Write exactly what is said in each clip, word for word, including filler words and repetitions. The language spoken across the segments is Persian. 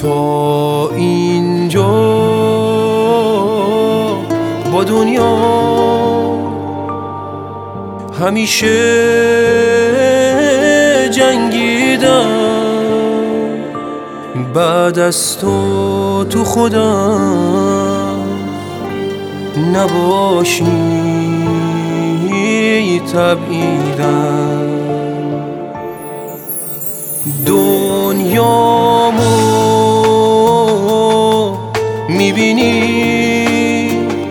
تا اینجا با دنیا همیشه جنگیدم، بعد از تو تو خودم نباشی تبعیدم. دنیامو میبینی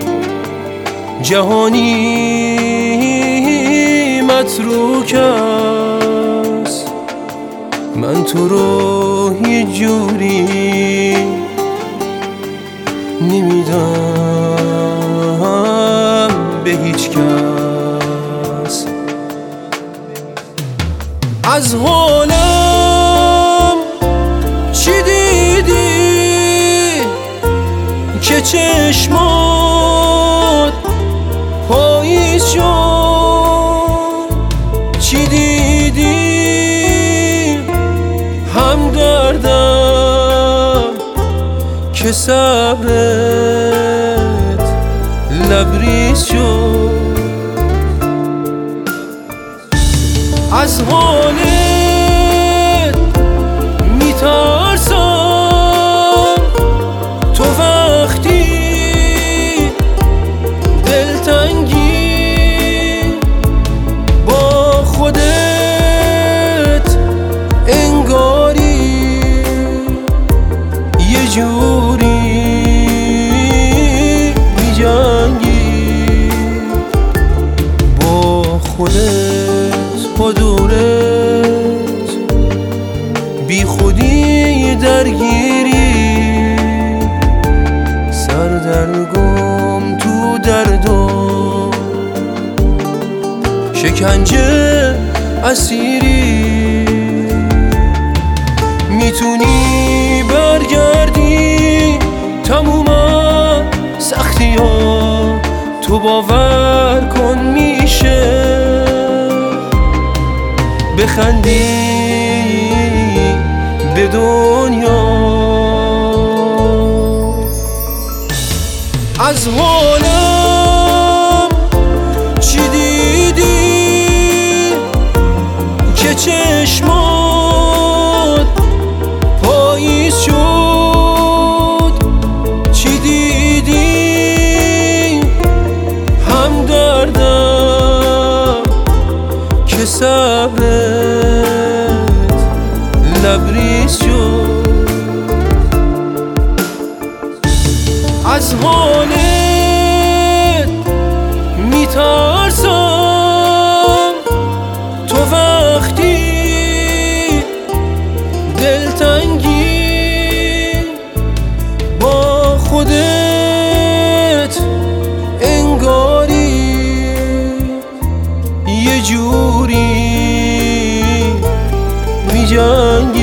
جهانی متروک است، من تو رو هیچ جوری نمیدم به هیچ کس. از حالم چی دیدی که چشمات پاییز شد؟ چی دیدی همدردم که صبرت لبریز شد؟ از حالت میترسم تو وقتی دلتنگی با خودت انگاری یه جوری میجنگی با خودت، با دورت بی خودی درگیری، سردرگم تو دردم شکنجه اسیری. میتونی برگردی تموم سختی ها، تو باور کن میشه بخندی به دنیا. از حالم چی دیدی که چشمات پاییز شد؟ چی دیدی همدردم که صبرت لبریز شد؟ از حالت میترسم تو وقتی دلتنگی با خودت انگاری یه جوری میجنگی